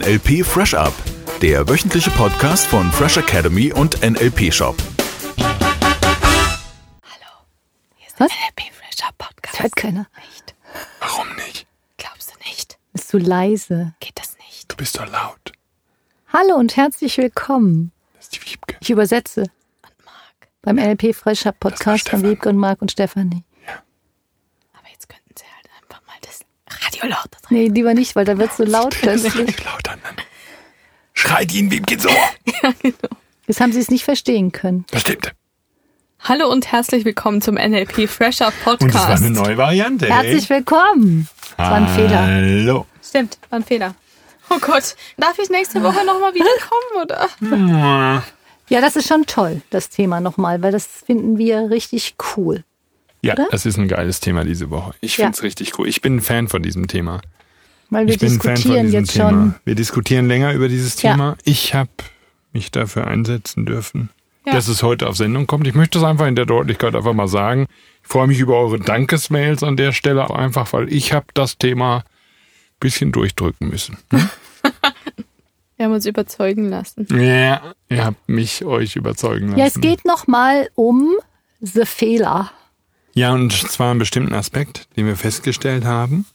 NLP Fresh Up, der wöchentliche Podcast von Fresh Academy und NLP Shop. Hallo, hier ist der Was? NLP Fresh Up Podcast. Das hört keiner. Nicht. Warum nicht? Glaubst du nicht? Bist du leise? Geht das nicht? Du bist doch laut. Hallo und herzlich willkommen. Das ist die Wiebke. Ich übersetze Und Marc. beim NLP Fresh Up Podcast von Stefan. Wiebke und Marc und Stefanie. Aber jetzt könnten sie halt einfach mal das Radio lauter drehen. Nee, lieber nicht, weil da wird so laut plötzlich. Nicht lauter, nein. Schreit ihn Wiebke so. Ja, genau. Jetzt haben sie es nicht verstehen können. Das stimmt. Hallo und herzlich willkommen zum NLP Fresh Up Podcast. Und das war eine neue Variante. Herzlich willkommen. Das war ein Fehler. Hallo. Stimmt, war ein Fehler. Oh Gott, darf ich nächste Woche nochmal wiederkommen, oder? Ja, das ist schon toll, das Thema nochmal, weil das finden wir richtig cool. Ja, Oder? das ist ein geiles Thema diese Woche. Ich Ja. finde es richtig cool. Ich bin ein Fan von diesem Thema. Weil wir Ich bin ein Fan von diskutieren diesem jetzt Thema. schon. Wir diskutieren länger über dieses Ja. Thema. Ich habe mich dafür einsetzen dürfen, Ja. dass es heute auf Sendung kommt. Ich möchte es einfach in der Deutlichkeit einfach mal sagen. Ich freue mich über eure Dankesmails an der Stelle, einfach weil ich habe das Thema ein bisschen durchdrücken müssen. Wir haben uns überzeugen lassen. Ja, ihr habt euch überzeugen lassen. Ja, es geht nochmal um the Fehler. Ja, und zwar einen bestimmten Aspekt, den wir festgestellt haben.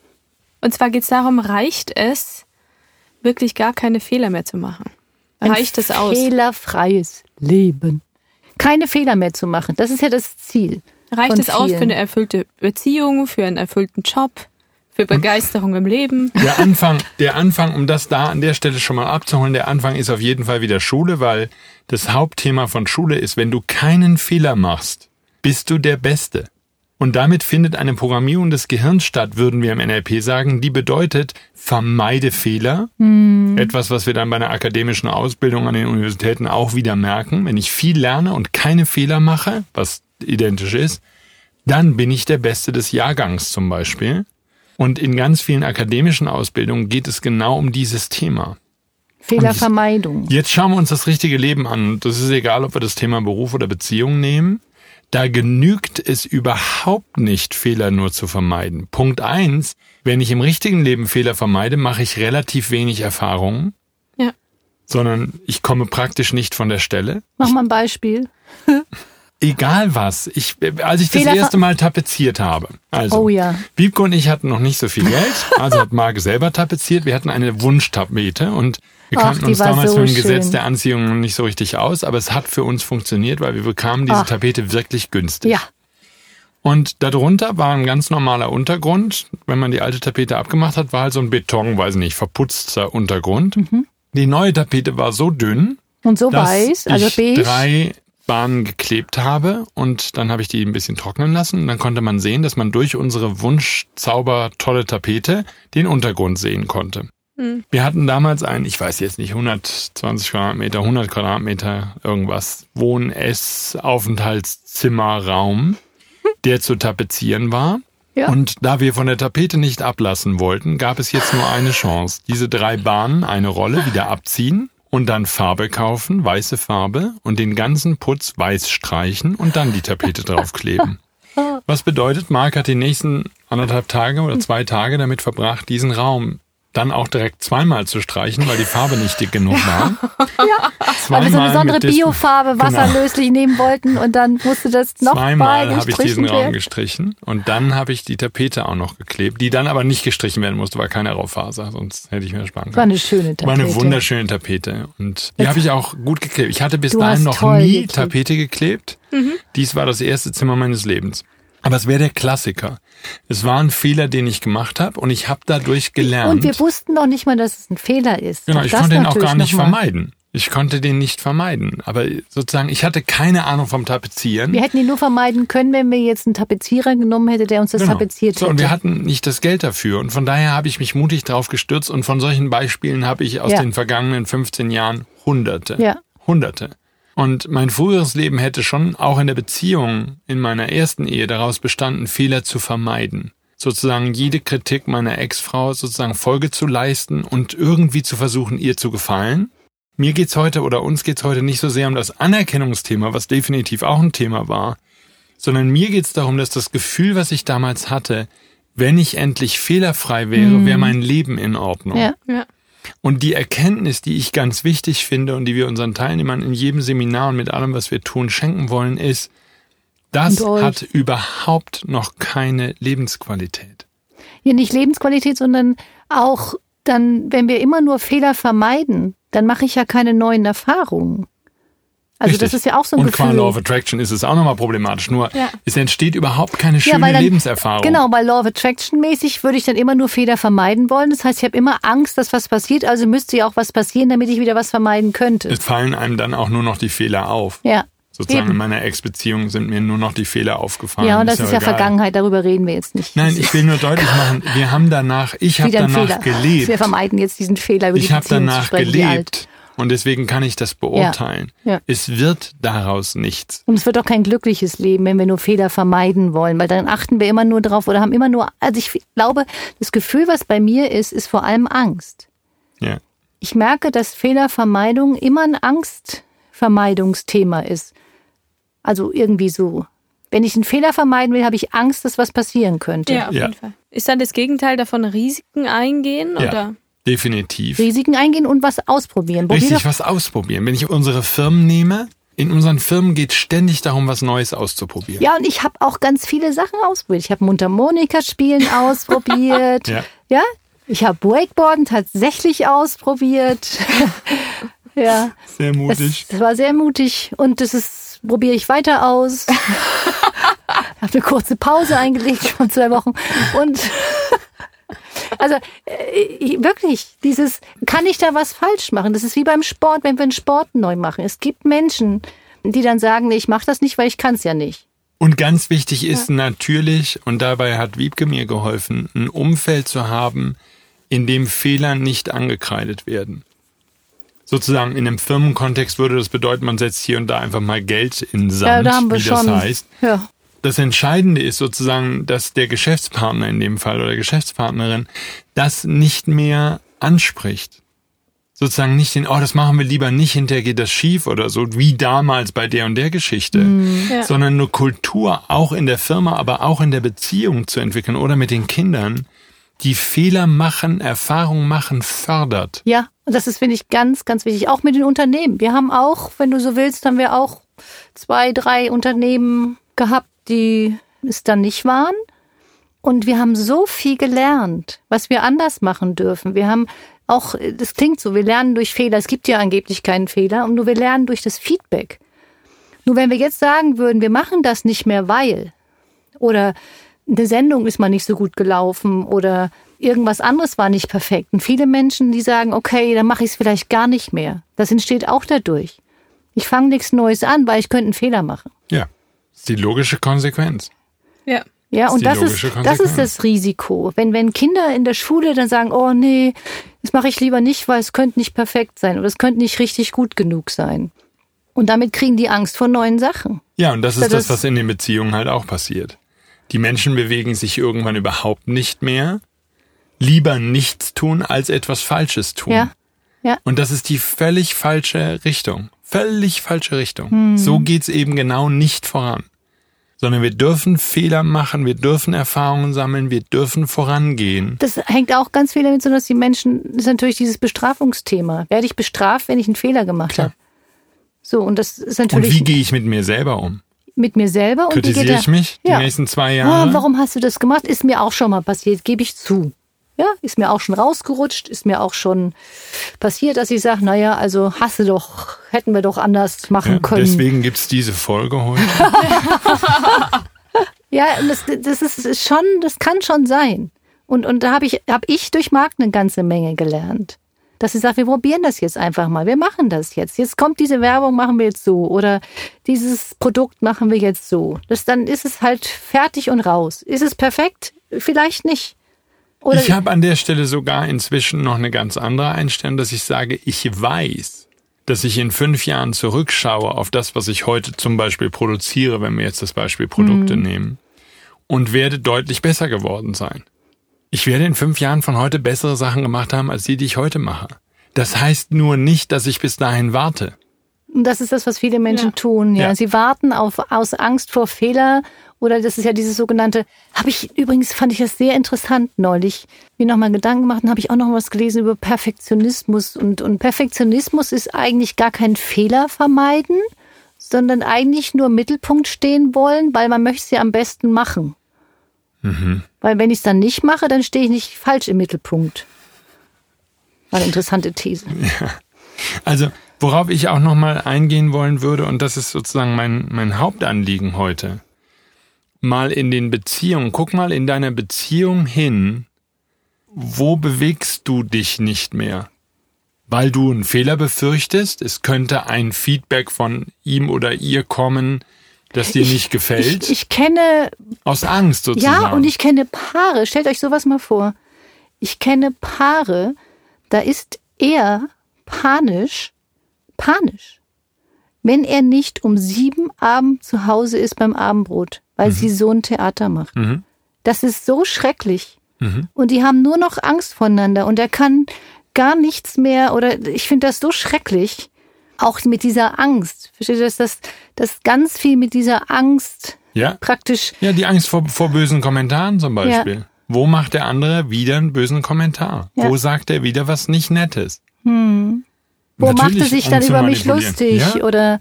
Und zwar geht es darum, reicht es, wirklich gar keine Fehler mehr zu machen? Reicht es aus? Fehlerfreies Leben. Keine Fehler mehr zu machen. Das ist ja das Ziel. Reicht von es aus für vielen. eine erfüllte Beziehung, für einen erfüllten Job, für Begeisterung im Leben? Der Anfang, um das da an der Stelle schon mal abzuholen, der Anfang ist auf jeden Fall wieder Schule, weil das Hauptthema von Schule ist, wenn du keinen Fehler machst, bist du der Beste. Und damit findet eine Programmierung des Gehirns statt, würden wir im NLP sagen, die bedeutet, vermeide Fehler. Etwas, was wir dann bei einer akademischen Ausbildung an den Universitäten auch wieder merken. Wenn ich viel lerne und keine Fehler mache, was identisch ist, dann bin ich der Beste des Jahrgangs zum Beispiel. Und in ganz vielen akademischen Ausbildungen geht es genau um dieses Thema. Fehlervermeidung. Jetzt schauen wir uns das richtige Leben an. Das ist egal, ob wir das Thema Beruf oder Beziehung nehmen. Da genügt es überhaupt nicht, Fehler nur zu vermeiden. Punkt 1, wenn ich im richtigen Leben Fehler vermeide, mache ich relativ wenig Erfahrungen, Ja. sondern ich komme praktisch nicht von der Stelle. Mach mal ein Beispiel. Egal was. Als ich das Fehler- erste Mal tapeziert habe. Also, Oh ja. Wiebke und ich hatten noch nicht so viel Geld, also hat Marc selber tapeziert. Wir hatten eine Wunschtapete und wir Ach, kannten die uns war damals so mit dem Gesetz schön. der Anziehung noch nicht so richtig aus, aber es hat für uns funktioniert, weil wir bekamen diese Ach. Tapete wirklich günstig. Ja. Und darunter war ein ganz normaler Untergrund. Wenn man die alte Tapete abgemacht hat, war halt so ein Beton, weiß nicht, verputzter Untergrund. Die neue Tapete war so dünn, Und so dass weiß, also ich beige. 3 Bahnen geklebt habe und dann habe ich die ein bisschen trocknen lassen und dann konnte man sehen, dass man durch unsere Wunschzauber-tolle Tapete den Untergrund sehen konnte. Wir hatten damals einen, ich weiß jetzt nicht, 120 Quadratmeter, 100 Quadratmeter, irgendwas, Aufenthaltszimmerraum, der zu tapezieren war. Ja. Und da wir von der Tapete nicht ablassen wollten, gab es jetzt nur eine Chance. Diese 3 Bahnen, eine Rolle, wieder abziehen und dann Farbe kaufen, weiße Farbe und den ganzen Putz weiß streichen und dann die Tapete draufkleben. Was bedeutet, Marc hat die nächsten 1,5 Tage oder 2 Tage damit verbracht, diesen Raum dann auch direkt zweimal zu streichen, weil die Farbe nicht dick genug war. Ja. Weil wir so eine besondere Biofarbe wasserlöslich nehmen wollten und dann musste das nochmal Zweimal habe ich gestrichen diesen Raum werden. gestrichen und dann habe ich die Tapete auch noch geklebt, die dann aber nicht gestrichen werden musste, weil keine Raufaser, sonst hätte ich mir sparen War können. eine schöne Tapete. War eine wunderschöne Tapete und die habe ich auch gut geklebt. Ich hatte bis Du dahin hast noch toll nie geklebt. Tapete geklebt. Dies war das erste Zimmer meines Lebens. Aber es wäre der Klassiker. Es war ein Fehler, den ich gemacht habe und ich habe dadurch gelernt. Und wir wussten noch nicht mal, dass es ein Fehler ist. Genau, Auch ich das konnte ihn auch natürlich gar nicht noch mal. vermeiden. Ich konnte den nicht vermeiden. Aber sozusagen, ich hatte keine Ahnung vom Tapezieren. Wir hätten ihn nur vermeiden können, wenn wir jetzt einen Tapezierer genommen hätten, der uns das tapeziert hätte. So, und wir hatten nicht das Geld dafür. Und von daher habe ich mich mutig drauf gestürzt. Und von solchen Beispielen habe ich aus Ja. den vergangenen 15 Jahren Hunderte. Ja. Hunderte. Und mein früheres Leben hätte schon auch in der Beziehung, in meiner ersten Ehe, daraus bestanden, Fehler zu vermeiden. Sozusagen jede Kritik meiner Ex-Frau sozusagen Folge zu leisten und irgendwie zu versuchen, ihr zu gefallen. Mir geht's heute oder uns geht's heute nicht so sehr um das Anerkennungsthema, was definitiv auch ein Thema war, sondern mir geht's darum, dass das Gefühl, was ich damals hatte, wenn ich endlich fehlerfrei wäre, wäre mein Leben in Ordnung. Ja. Ja. Und die Erkenntnis, die ich ganz wichtig finde und die wir unseren Teilnehmern in jedem Seminar und mit allem, was wir tun, schenken wollen, ist, das hat überhaupt noch keine Lebensqualität. Ja, nicht Lebensqualität, sondern auch dann, wenn wir immer nur Fehler vermeiden, dann mache ich ja keine neuen Erfahrungen. Also Richtig. das ist ja auch so ein Gefühl. Und qua Law of Attraction ist es auch nochmal problematisch. Nur es entsteht überhaupt keine schöne weil dann, Lebenserfahrung. Genau, bei Law of Attraction mäßig würde ich dann immer nur Fehler vermeiden wollen. Das heißt, ich habe immer Angst, dass was passiert. Also müsste ja auch was passieren, damit ich wieder was vermeiden könnte. Es fallen einem dann auch nur noch die Fehler auf. Ja. Sozusagen in meiner Ex-Beziehung sind mir nur noch die Fehler aufgefallen. Ja, und das ist ja egal. Vergangenheit, darüber reden wir jetzt nicht. Nein, ich will nur deutlich machen, ich habe danach gelebt. Wir vermeiden jetzt diesen Fehler über die Ich habe Beziehung danach zu sprechen, gelebt und deswegen kann ich das beurteilen. Ja. Es wird daraus nichts. Und es wird auch kein glückliches Leben, wenn wir nur Fehler vermeiden wollen, weil dann achten wir immer nur drauf oder haben immer nur, also ich glaube, das Gefühl, was bei mir ist vor allem Angst. Ja. Ich merke, dass Fehlervermeidung immer ein Angstvermeidungsthema ist. Also irgendwie so. Wenn ich einen Fehler vermeiden will, habe ich Angst, dass was passieren könnte. Ja, auf jeden Fall. Ist dann das Gegenteil davon Risiken eingehen? Ja, oder? definitiv. Risiken eingehen und was ausprobieren. Richtig, was ausprobieren. Wenn ich unsere Firmen nehme, in unseren Firmen geht es ständig darum, was Neues auszuprobieren. Ja, und ich habe auch ganz viele Sachen ausprobiert. Ich habe Mundharmonika-Spielen ausprobiert. Ja? Ich habe Wakeboarden tatsächlich ausprobiert. Ja. Sehr mutig. Das war sehr mutig und das probiere ich weiter aus. Habe eine kurze Pause eingelegt von 2 Wochen und also wirklich, kann ich da was falsch machen? Das ist wie beim Sport, wenn wir einen Sport neu machen. Es gibt Menschen, die dann sagen, nee, ich mache das nicht, weil ich kann es ja nicht. Und ganz wichtig ist natürlich, und dabei hat Wiebke mir geholfen, ein Umfeld zu haben, in dem Fehler nicht angekreidet werden. Sozusagen in einem Firmenkontext würde das bedeuten, man setzt hier und da einfach mal Geld in den Sand, da haben wir wie schon. das heißt. Ja. Das Entscheidende ist sozusagen, dass der Geschäftspartner in dem Fall oder Geschäftspartnerin das nicht mehr anspricht. Sozusagen nicht das machen wir lieber nicht, hinterher geht das schief oder so, wie damals bei der und der Geschichte. Sondern eine Kultur auch in der Firma, aber auch in der Beziehung zu entwickeln oder mit den Kindern, die Fehler machen, Erfahrung machen, fördert. Ja, und das ist, finde ich, ganz, ganz wichtig. Auch mit den Unternehmen. Wir haben auch, wenn du so willst, haben wir auch 2, 3 Unternehmen gehabt, die es dann nicht waren. Und wir haben so viel gelernt, was wir anders machen dürfen. Wir haben auch, das klingt so, wir lernen durch Fehler. Es gibt ja angeblich keinen Fehler. Und nur wir lernen durch das Feedback. Nur wenn wir jetzt sagen würden, wir machen das nicht mehr, weil, oder eine Sendung ist mal nicht so gut gelaufen oder irgendwas anderes war nicht perfekt. Und viele Menschen, die sagen, okay, dann mache ich es vielleicht gar nicht mehr. Das entsteht auch dadurch. Ich fange nichts Neues an, weil ich könnte einen Fehler machen. Ja, das ist die logische Konsequenz. Ja. Ja, und das ist das Risiko. Wenn Kinder in der Schule dann sagen, oh nee, das mache ich lieber nicht, weil es könnte nicht perfekt sein oder es könnte nicht richtig gut genug sein. Und damit kriegen die Angst vor neuen Sachen. Ja, und das ist das, was in den Beziehungen halt auch passiert. Die Menschen bewegen sich irgendwann überhaupt nicht mehr. Lieber nichts tun, als etwas Falsches tun. Ja. Ja. Und das ist die völlig falsche Richtung. Völlig falsche Richtung. So geht's eben genau nicht voran. Sondern wir dürfen Fehler machen, wir dürfen Erfahrungen sammeln, wir dürfen vorangehen. Das hängt auch ganz viel damit zusammen, dass die Menschen, das ist natürlich dieses Bestrafungsthema. Werde ich bestraft, wenn ich einen Fehler gemacht habe? So, und das ist natürlich. Und wie gehe ich mit mir selber um? Mit mir selber und kritisiere ich mich die nächsten 2 Jahre? Oh, warum hast du das gemacht? Ist mir auch schon mal passiert, gebe ich zu. Ja, ist mir auch schon rausgerutscht, ist mir auch schon passiert, dass ich sage, naja, also hätten wir doch anders machen können. Deswegen gibt's diese Folge heute. Ja, das ist schon, das kann schon sein. Und da hab ich durch Marc eine ganze Menge gelernt. Dass sie sagt, wir probieren das jetzt einfach mal, wir machen das jetzt. Jetzt kommt diese Werbung, machen wir jetzt so. Oder dieses Produkt machen wir jetzt so. Dann ist es halt fertig und raus. Ist es perfekt? Vielleicht nicht. Oder ich habe an der Stelle sogar inzwischen noch eine ganz andere Einstellung, dass ich sage, ich weiß, dass ich in 5 Jahren zurückschaue auf das, was ich heute zum Beispiel produziere, wenn wir jetzt das Beispiel Produkte nehmen, und werde deutlich besser geworden sein. Ich werde in 5 Jahren von heute bessere Sachen gemacht haben, als die ich heute mache. Das heißt nur nicht, dass ich bis dahin warte. Und das ist das, was viele Menschen tun. Ja. Sie warten aus Angst vor Fehler Oder das ist ja dieses sogenannte, fand ich das sehr interessant neulich, mir nochmal Gedanken gemacht und habe ich auch noch was gelesen über Perfektionismus. Und Perfektionismus ist eigentlich gar kein Fehler vermeiden, sondern eigentlich nur im Mittelpunkt stehen wollen, weil man möchte es ja am besten machen. Weil wenn ich es dann nicht mache, dann stehe ich nicht falsch im Mittelpunkt. War eine interessante These. Ja. Also, worauf ich auch nochmal eingehen wollen würde, und das ist sozusagen mein Hauptanliegen heute, mal in den Beziehungen, guck mal in deiner Beziehung hin, wo bewegst du dich nicht mehr? Weil du einen Fehler befürchtest, es könnte ein Feedback von ihm oder ihr kommen, das dir nicht gefällt. Ich kenne... Aus Angst sozusagen. Ja, und ich kenne Paare, stellt euch sowas mal vor. Ich kenne Paare, da ist er panisch, wenn er nicht um 7 abends zu Hause ist beim Abendbrot, weil sie so ein Theater macht. Das ist so schrecklich. Und die haben nur noch Angst voneinander und er kann gar nichts mehr, oder ich finde das so schrecklich, auch mit dieser Angst. Versteht ihr, dass ganz viel mit dieser Angst praktisch... Ja, die Angst vor bösen Kommentaren zum Beispiel. Ja. Wo macht der andere wieder einen bösen Kommentar? Ja. Wo sagt er wieder was nicht Nettes? Wo macht er sich dann über mich lustig? Ja? Oder.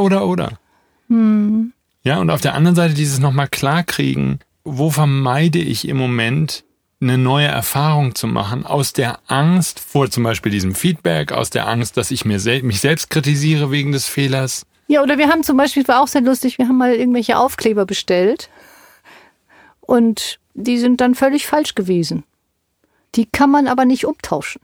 Ja, und auf der anderen Seite dieses nochmal klarkriegen, wo vermeide ich im Moment eine neue Erfahrung zu machen, aus der Angst vor zum Beispiel diesem Feedback, aus der Angst, dass ich mich selbst kritisiere wegen des Fehlers. Ja, oder wir haben zum Beispiel, war auch sehr lustig, wir haben mal irgendwelche Aufkleber bestellt und die sind dann völlig falsch gewesen. Die kann man aber nicht umtauschen.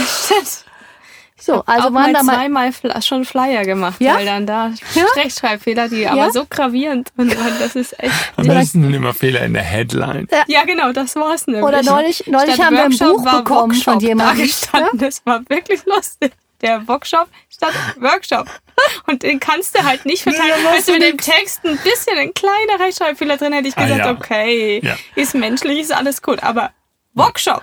So, also auch waren da zweimal schon Flyer gemacht, weil dann da Rechtschreibfehler, die aber so gravierend und das ist echt... Am besten sind immer Fehler in der Headline. Ja, genau, das war's nämlich. Oder neulich haben wir ein Buch bekommen von jemandem. Das war wirklich lustig. Der Workshop statt Workshop. Und den kannst du halt nicht verteilen. Also mit dem Text ein bisschen ein kleiner Rechtschreibfehler drin, hätte ich gesagt, okay, ist menschlich, ist alles gut, aber Workshop...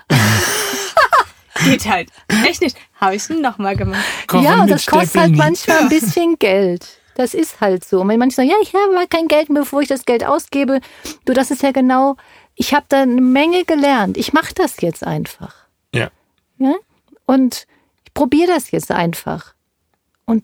Geht halt. Echt nicht. Habe ich es nochmal gemacht. Ja, und das kostet halt manchmal ein bisschen Geld. Das ist halt so. Und wenn manche sagen, ich habe mal kein Geld mehr, bevor ich das Geld ausgebe. Du, das ist ja genau, ich habe da eine Menge gelernt. Ich mache das jetzt einfach. Ja. Und ich probiere das jetzt einfach. Und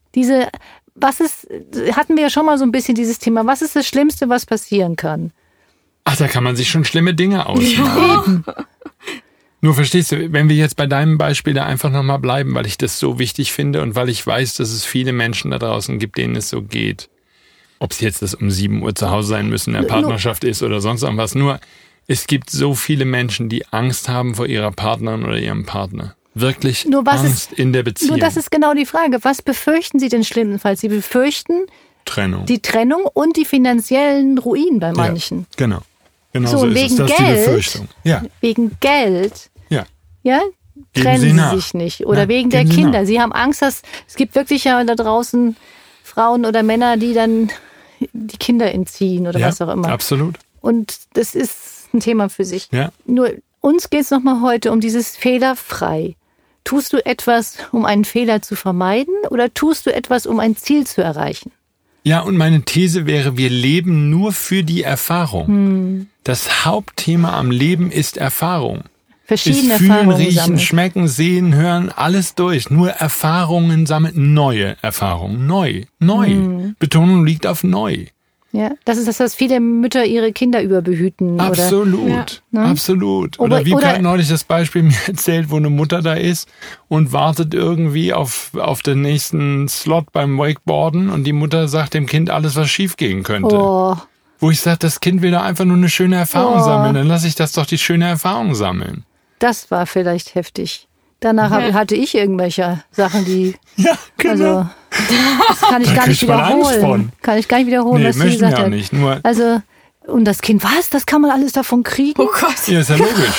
hatten wir ja schon mal so ein bisschen dieses Thema, was ist das Schlimmste, was passieren kann? Ach, da kann man sich schon schlimme Dinge ausmachen. Ja. Nur verstehst du, wenn wir jetzt bei deinem Beispiel da einfach nochmal bleiben, weil ich das so wichtig finde und weil ich weiß, dass es viele Menschen da draußen gibt, denen es so geht. Ob es jetzt das um 7 Uhr zu Hause sein müssen in der Partnerschaft ist oder sonst irgendwas. Nur, es gibt so viele Menschen, die Angst haben vor ihrer Partnerin oder ihrem Partner. Wirklich Angst in der Beziehung. Nur das ist genau die Frage. Was befürchten Sie denn schlimmstenfalls? Sie befürchten die Trennung und die finanziellen Ruinen bei manchen. Ja, genau. So ist es. Das ist die Befürchtung. Ja. Wegen Geld. Ja. Trennen sie sich nicht. Oder wegen der Kinder. Sie haben Angst, dass es gibt wirklich ja da draußen Frauen oder Männer, die dann die Kinder entziehen oder was auch immer. Absolut. Und das ist ein Thema für sich. Ja. Nur uns geht es nochmal heute um dieses fehlerfrei. Tust du etwas, um einen Fehler zu vermeiden oder tust du etwas, um ein Ziel zu erreichen? Ja, und meine These wäre, wir leben nur für die Erfahrung. Das Hauptthema am Leben ist Erfahrung. Verschiedene ist fühlen, Erfahrungen riechen, sammeln. schmecken, sehen, hören, alles durch. Nur Erfahrungen sammeln, neue Erfahrungen. Neu. Betonung liegt auf neu. Ja, das ist das, was viele Mütter ihre Kinder überbehüten. Absolut, absolut. Oder wie gerade neulich das Beispiel mir erzählt, wo eine Mutter da ist und wartet irgendwie auf den nächsten Slot beim Wakeboarden und die Mutter sagt dem Kind alles, was schief gehen könnte. Oh. Wo ich sage, das Kind will doch einfach nur eine schöne Erfahrung sammeln, dann lasse ich das doch die schöne Erfahrung sammeln. Das war vielleicht heftig. Danach hatte ich irgendwelche Sachen, die... Ja, genau. Also, das kann ich gar nicht wiederholen. Kann ich gar nicht wiederholen, was sie gesagt hat. Nicht, nur also, und das Kind, was? Das kann man alles davon kriegen? Oh Gott. Ja, ist ja logisch.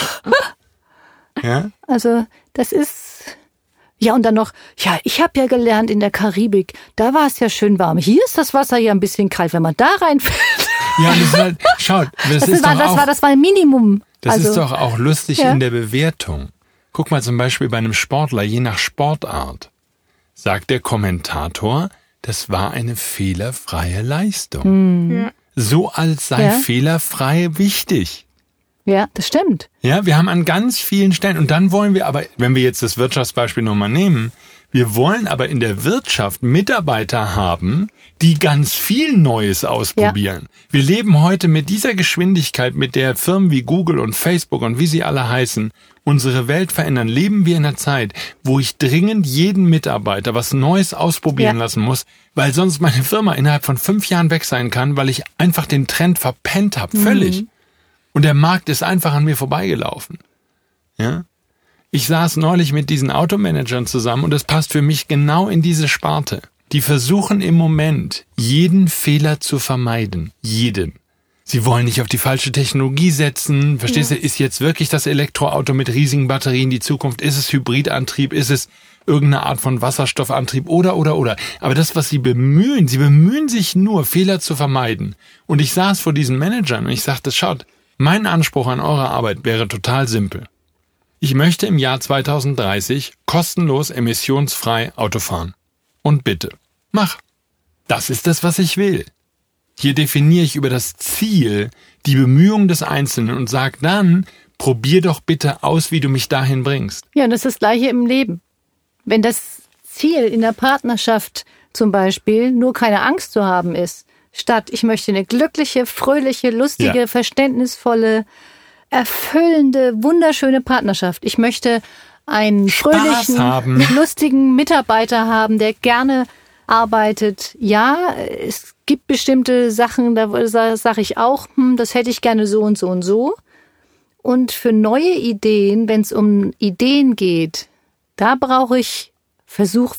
Ja? Also, das ist... Ja, und dann noch, ich habe ja gelernt in der Karibik, da war es ja schön warm. Hier ist das Wasser ja ein bisschen kalt, wenn man da reinfällt. Ja, das ist halt, schaut, das war ein Minimum. Das ist doch auch lustig in der Bewertung. Guck mal zum Beispiel bei einem Sportler, je nach Sportart, sagt der Kommentator, das war eine fehlerfreie Leistung. so als sei fehlerfrei wichtig. Ja, das stimmt. Ja, wir haben an ganz vielen Stellen, und dann wollen wir aber, wenn wir jetzt das Wirtschaftsbeispiel nochmal nehmen, wir wollen aber in der Wirtschaft Mitarbeiter haben, die ganz viel Neues ausprobieren. Ja. Wir leben heute mit dieser Geschwindigkeit, mit der Firmen wie Google und Facebook und wie sie alle heißen, unsere Welt verändern. Leben wir in einer Zeit, wo ich dringend jeden Mitarbeiter was Neues ausprobieren lassen muss, weil sonst meine Firma innerhalb von 5 Jahren weg sein kann, weil ich einfach den Trend verpennt habe. Völlig. Und der Markt ist einfach an mir vorbeigelaufen. Ja? Ich saß neulich mit diesen Automanagern zusammen und das passt für mich genau in diese Sparte. Die versuchen im Moment, jeden Fehler zu vermeiden. Jeden. Sie wollen nicht auf die falsche Technologie setzen. Verstehst du, ist jetzt wirklich das Elektroauto mit riesigen Batterien die Zukunft? Ist es Hybridantrieb? Ist es irgendeine Art von Wasserstoffantrieb? Oder. Aber das, was sie bemühen sich nur, Fehler zu vermeiden. Und ich saß vor diesen Managern und ich sagte, schaut, mein Anspruch an eure Arbeit wäre total simpel. Ich möchte im Jahr 2030 kostenlos emissionsfrei Auto fahren. Und bitte, mach. Das ist das, was ich will. Hier definiere ich über das Ziel die Bemühungen des Einzelnen und sag dann, probier doch bitte aus, wie du mich dahin bringst. Ja, und das ist das Gleiche im Leben. Wenn das Ziel in der Partnerschaft zum Beispiel nur keine Angst zu haben ist, statt ich möchte eine glückliche, fröhliche, lustige, verständnisvolle, erfüllende, wunderschöne Partnerschaft. Ich möchte einen fröhlichen, lustigen Mitarbeiter haben, der gerne arbeitet. Ja, es gibt bestimmte Sachen, da sage ich auch, das hätte ich gerne so und so und so. Und für neue Ideen, wenn es um Ideen geht, da brauche ich Versuch,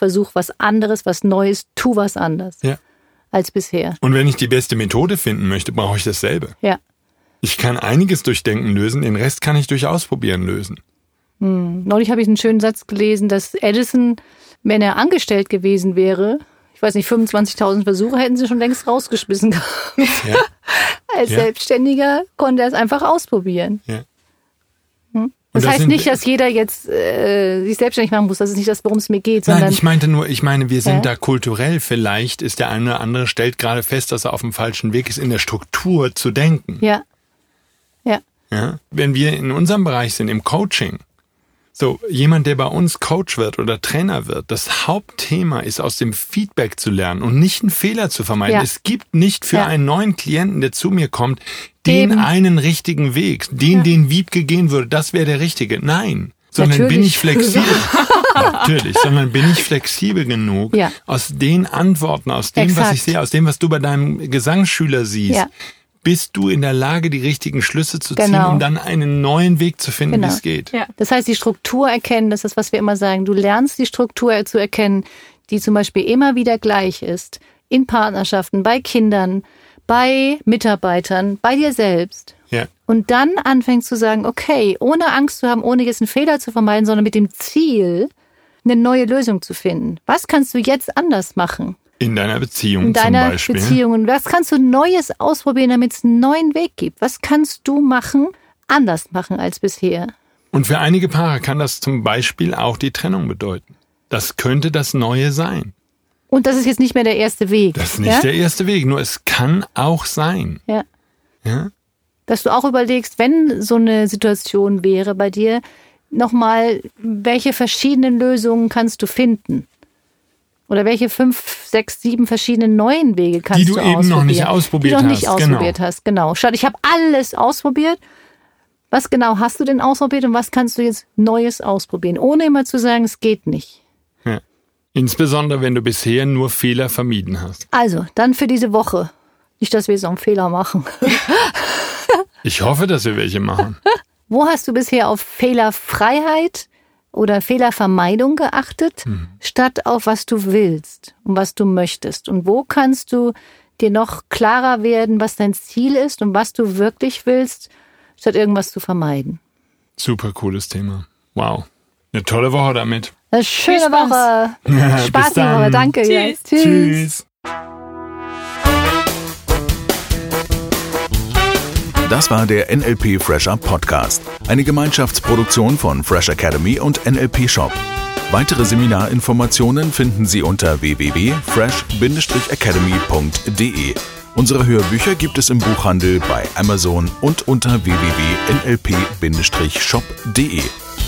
was anderes, was Neues, tu was anders als bisher. Und wenn ich die beste Methode finden möchte, brauche ich dasselbe. Ja. Ich kann einiges durch Denken lösen, den Rest kann ich durch Ausprobieren lösen. Neulich habe ich einen schönen Satz gelesen, dass Edison, wenn er angestellt gewesen wäre, ich weiß nicht, 25.000 Versuche hätten sie schon längst rausgeschmissen gehabt. Ja. Als Selbstständiger konnte er es einfach ausprobieren. Ja. Das heißt nicht, dass jeder jetzt sich selbstständig machen muss. Das ist nicht das, worum es mir geht. Sondern Nein, ich meine, wir sind da kulturell. Vielleicht ist der eine oder andere, stellt gerade fest, dass er auf dem falschen Weg ist, in der Struktur zu denken. Ja. Wenn wir in unserem Bereich sind, im Coaching, so jemand, der bei uns Coach wird oder Trainer wird, das Hauptthema ist, aus dem Feedback zu lernen und nicht einen Fehler zu vermeiden. Ja. Es gibt nicht für einen neuen Klienten, der zu mir kommt, einen richtigen Weg, den Wiebke gehen würde, das wäre der richtige. Nein, sondern bin ich flexibel. Sondern bin ich flexibel genug, aus den Antworten, aus dem, was ich sehe, aus dem, was du bei deinem Gesangsschüler siehst, bist du in der Lage, die richtigen Schlüsse zu ziehen, um dann einen neuen Weg zu finden, wie es geht. Ja. Das heißt, die Struktur erkennen, das ist, was wir immer sagen. Du lernst die Struktur zu erkennen, die zum Beispiel immer wieder gleich ist. In Partnerschaften, bei Kindern, bei Mitarbeitern, bei dir selbst. Ja. Und dann anfängst zu sagen, okay, ohne Angst zu haben, ohne jetzt einen Fehler zu vermeiden, sondern mit dem Ziel, eine neue Lösung zu finden. Was kannst du jetzt anders machen? In deiner Beziehung zum Beispiel. Beziehung. Was kannst du Neues ausprobieren, damit es einen neuen Weg gibt? Was kannst du anders machen als bisher? Und für einige Paare kann das zum Beispiel auch die Trennung bedeuten. Das könnte das Neue sein. Und das ist jetzt nicht mehr der erste Weg. Das ist nicht der erste Weg, nur es kann auch sein. Ja. Ja. Dass du auch überlegst, wenn so eine Situation wäre bei dir, nochmal, welche verschiedenen Lösungen kannst du finden? Oder welche 5, 6, 7 verschiedenen neuen Wege kannst du ausprobieren? Die du eben noch nicht ausprobiert hast. Genau. Statt ich habe alles ausprobiert. Was genau hast du denn ausprobiert und was kannst du jetzt Neues ausprobieren? Ohne immer zu sagen, es geht nicht. Ja. Insbesondere, wenn du bisher nur Fehler vermieden hast. Also, dann für diese Woche. Nicht, dass wir jetzt noch einen Fehler machen. Ich hoffe, dass wir welche machen. Wo hast du bisher auf Fehlerfreiheit oder Fehlervermeidung geachtet, statt auf was du willst und was du möchtest? Und wo kannst du dir noch klarer werden, was dein Ziel ist und was du wirklich willst, statt irgendwas zu vermeiden? Super cooles Thema. Wow. Eine tolle Woche damit. Eine schöne Woche. Spaß die Woche. Danke. Tschüss. Tschüss. Das war der NLP Fresher Podcast, eine Gemeinschaftsproduktion von Fresh Academy und NLP Shop. Weitere Seminarinformationen finden Sie unter www.fresh-academy.de Unsere Hörbücher gibt es im Buchhandel, bei Amazon und unter www.nlp-shop.de.